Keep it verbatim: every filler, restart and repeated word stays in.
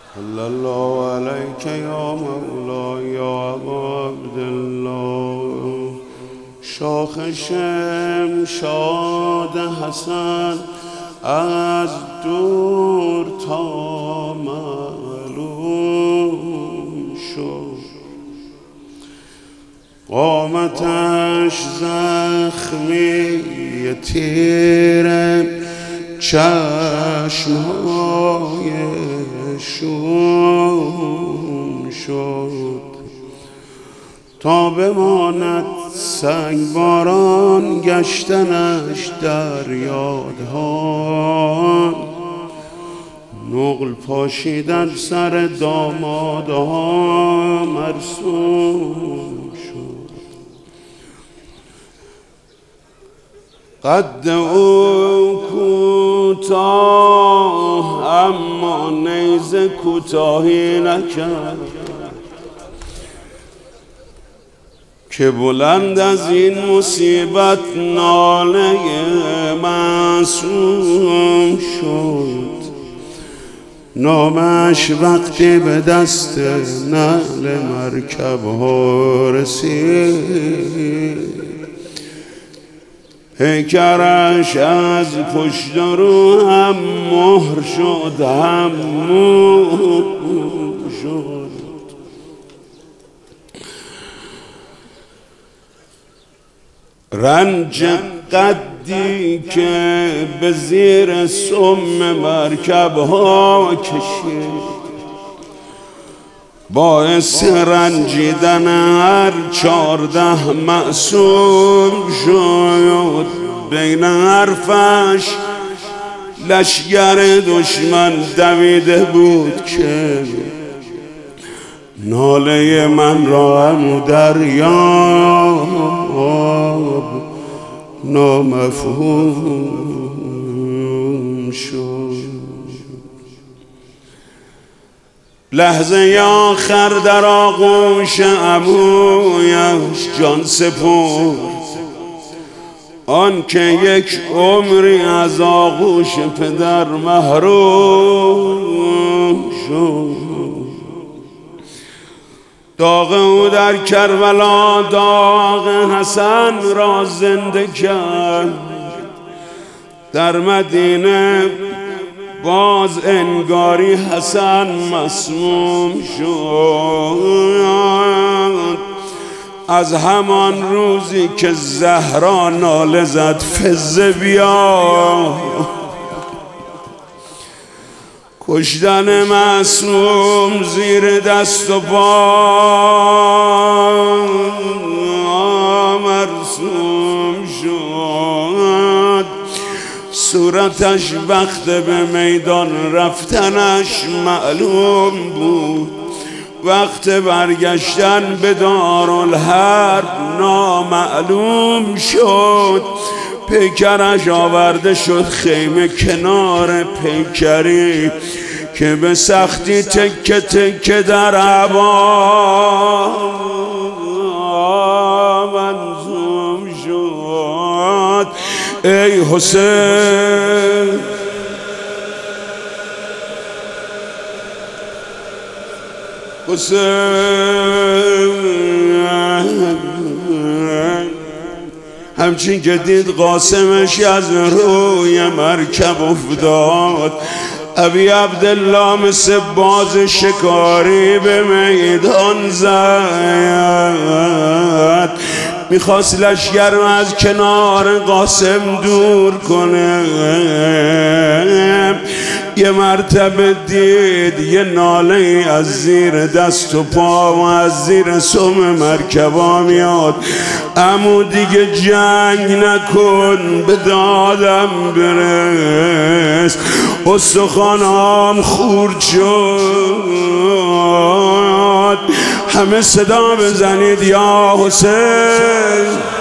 صلی الله علیک یا مولا یا ابا عبدالله. شاخ شمشاد حسن از دور تا معلوم شد، قامتش زخمی تیره، چشمهای شوم شد، تا بماند سنگباران گشتنش در یادها، نقل پاشیدن سر دامادها مرسوم شد. قد او کوتاه اما نیزه کوتاهی نکرد، که بلند از این مصیبت ناله معصوم شد. نامش وقتی به دست نعل مرکب ها رسید، پیکرش از پشت رو هم مهر شد، هم مهر شد. رنج قدی که به زیر سم مرکب ها کشید، باعث رنجیدن هر چارده معصوم شد. بین حرفش لشگر دشمن دویده بود که ناله من را هم دریاب نامفهوم شد. لحظه آخر در آغوش عمویش جان سپرد، آن که یک عمری از آغوش پدر محروم شد. داغ او در کربلا داغ حسن را زنده کرد، در مدینه باز انگاری حسن مسموم شد. از همان روزی که زهرا ناله زد فزه بیا، کشتن معصوم زیر دست و پا مرسوم شد. صورتش وقت به میدان رفتنش معلوم بود، وقت برگشتن به دارالحرب نامعلوم شد. پیکرش آورده شد خیمه کنار پیکری که به سختی تکه تکه در عبا منظوم شد. ای حسین حسین، همچین که دید قاسمش از روی مرکب افتاد، ابی عبدالله مثل باز شکاری به میدان زد. میخواست لشگر رو از کنار قاسم دور کنه، یه مرتبه دید یه ناله از زیر دست و پا و از زیر سم مرکبا میاد. عمو دیگه جنگ نکن، به دادم برس. استخوانام خورد شد، همه صدا بزنید یا حسین.